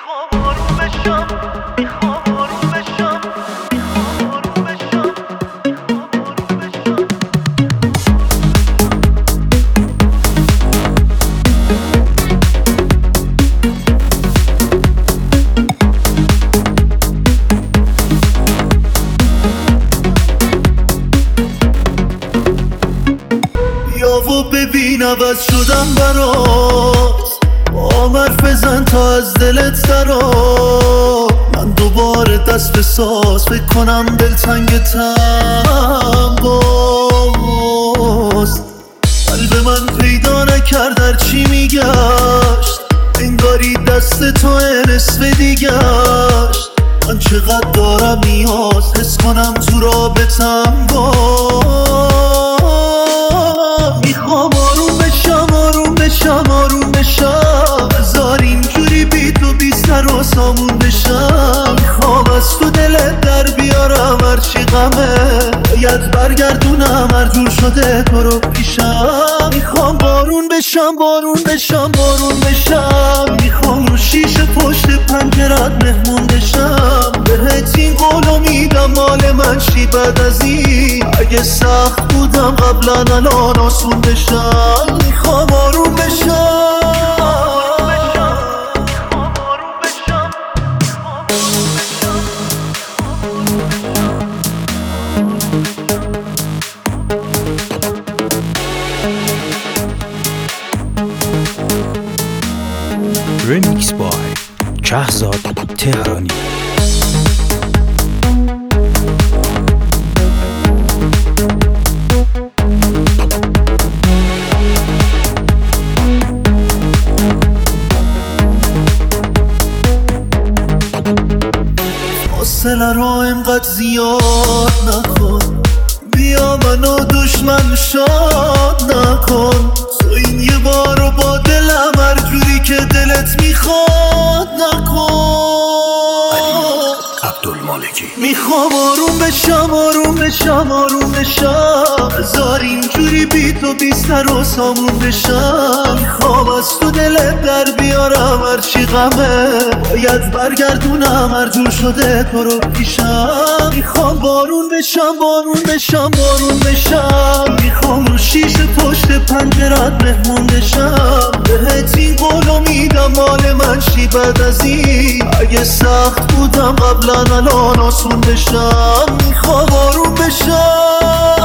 میخوام آروم بشم، میخوام آروم بشم، میخوام آروم بشم، میخوام آروم بشم. بیا و ببین عوض شدم برات، با حرف بزن تا از دلت درا. من دوباره دست به ساز فکر کنم دلتنگتم باز. قلب من پیدا نکرد در چی میگشت، انگاری دست تو نصف دیگشت. من چقدر دارم نیاز حس کنم تو رابطم باز. میخوام آروم بشم، آروم بشم، آروم بشم، بذار اینجوری بی تو بی سر و سامون بشم. میخوام از تو دلت در بیارم هرچی غمه، باید برگردونم هر جور شده تو رو پیشم. میخوام بارون بشم، بارون بشم، بارون بشم، میخوام رو شیشه پشت پنجرت مهمون بشم. بهت این قولو میدم مال من چی بعد از این، اگه سخت بودم قبلا الان آسون بشم. میخوام آروم بشم. Remix by Shahzad Tehrani. فاصله رو اینقدر زیاد نکن، بیا منو دشمن شاد نکن. تو این یه بارو با دلم هر جوری که دلت میخواد نکن. عبدالمالکی. میخوام آروم بشم، آروم بشم، آروم بشم، بذار اینجوری بی تو بی سر و سامون بشم. میخوام از تو دلت در بیارم هرچی غمه، باید برگردونم هر جور شده تو رو پیشم. میخوام بارون بشم، بارون بشم، بارون بشم، میخوام رو شیشه پشت پنجرت مهمون بشم. بهت این قولو میدم مال من چی بعد از این، اگه سخت بودم قبلا الان آسون بشم. میخوام آروم بشم.